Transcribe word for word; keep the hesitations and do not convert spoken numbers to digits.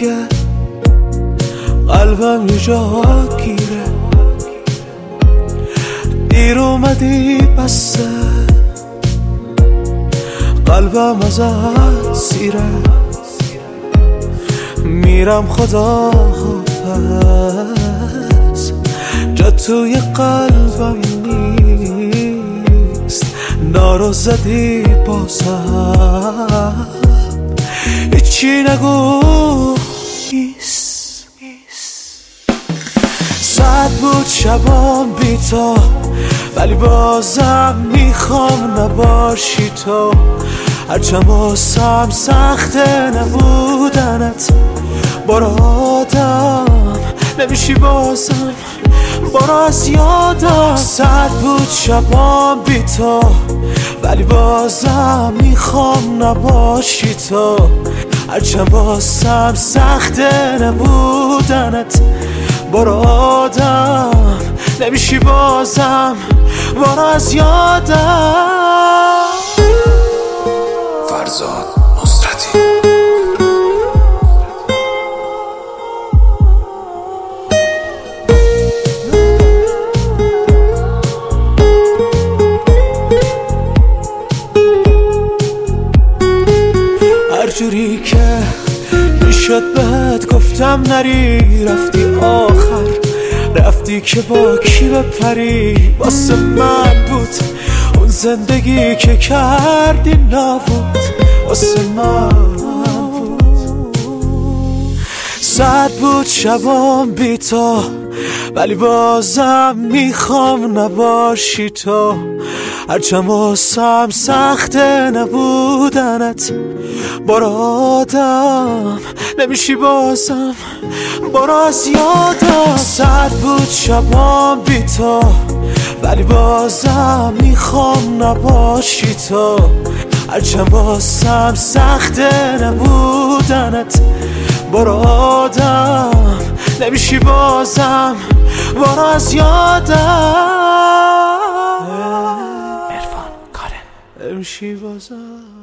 دیگه قلبم یه جا گیره، دیر اومدی بسه قلبم ازت سیره، میرم خدا حافظ جا توی قلبم نیست، نارو زدی بازم هیچی نگو نیست. ساعت بود شبام بی تو ولی بازم میخوام نباشی تو، هرچند واسم سخته نبودنت، برو آدم نمیشی بازم، برو از یادم. ساعت بود شبام بی تو ولی بازم میخوام نباشی تو، هرچند واسم سخته نبودنت، برو آدم نمیشی بازم، برو از یادم. فرزاد نصرتی. هر جوری که میشد بهت گفتم نری، رفتی آخر رفتی که با کی بپری، واسه من بود اون زندگی که کردی نبود، واسه من بود. ساعت بود شبام بی تو ولی بازم میخوام نباشی تو، هرچند واسم سخته نبودنت، برو آدم نمیشی بازم، برو از یادم. ساعت بود شبام بی تو ولی بازم میخوام نباشی تو، هرچند واسم سخته نبودنت، برو آدم نمیشی بازم، برو از یادم. عرفان کارن نمیشی بازم.